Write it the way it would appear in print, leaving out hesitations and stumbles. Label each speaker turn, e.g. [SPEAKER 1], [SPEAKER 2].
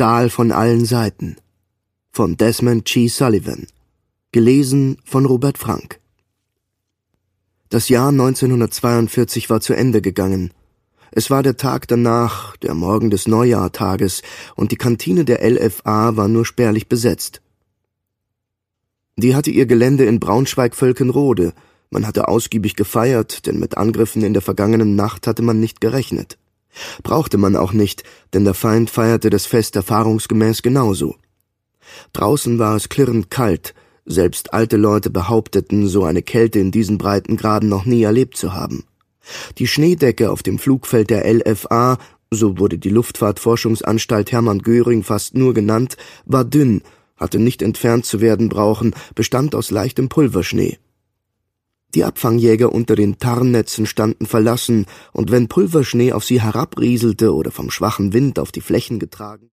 [SPEAKER 1] Stahl von allen Seiten von Desmond G. Sullivan, gelesen von Robert Frank. Das Jahr 1942 war zu Ende gegangen. Es war der Tag danach, der Morgen des Neujahrtages, und die Kantine der LFA war nur spärlich besetzt. Die hatte ihr Gelände in Braunschweig-Völkenrode. Man hatte ausgiebig gefeiert, denn mit Angriffen in der vergangenen Nacht hatte man nicht gerechnet. Brauchte man auch nicht, denn der Feind feierte das Fest erfahrungsgemäß genauso. Draußen war es klirrend kalt, selbst alte Leute behaupteten, so eine Kälte in diesen Breitengraden noch nie erlebt zu haben. Die Schneedecke auf dem Flugfeld der LFA, so wurde die Luftfahrtforschungsanstalt Hermann Göring fast nur genannt, war dünn, hatte nicht entfernt zu werden brauchen, bestand aus leichtem Pulverschnee. Die Abfangjäger unter den Tarnnetzen standen verlassen, und wenn Pulverschnee auf sie herabrieselte oder vom schwachen Wind auf die Flächen getragen